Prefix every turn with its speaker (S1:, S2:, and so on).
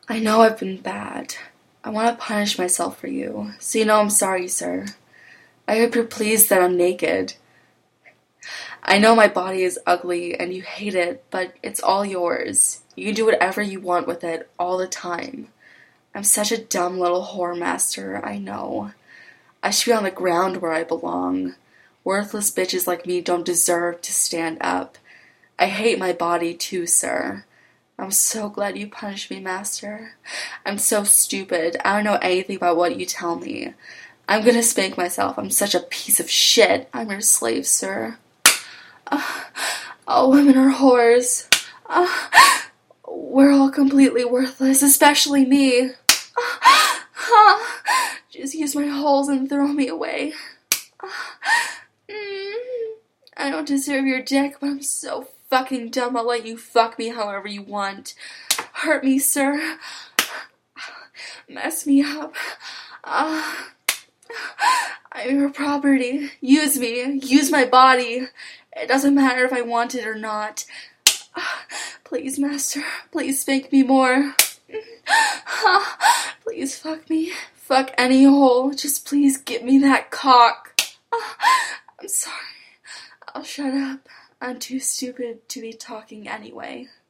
S1: I know I've been bad. I want to punish myself for you, so you know I'm sorry, sir. I hope you're pleased that I'm naked. I know my body is ugly and you hate it, but it's all yours. You can do whatever you want with it all the time. I'm such a dumb little whore master, I know. I should be on the ground where I belong. Worthless bitches like me don't deserve to stand up. I hate my body too, sir. I'm so glad you punished me, master. I'm so stupid. I don't know anything about what you tell me. I'm gonna spank myself. I'm such a piece of shit. I'm your slave, sir. All women are whores. We're all completely worthless, especially me. Just use my holes and throw me away. I don't deserve your dick, but I'm so fucking dumb. I'll let you fuck me however you want. Hurt me, sir. Mess me up. I'm your property. Use me. Use my body. It doesn't matter if I want it or not. Please, master. Please spank me more. Please fuck me. Fuck any hole. Just please give me that cock. I'm sorry. I'll shut up. I'm too stupid to be talking anyway.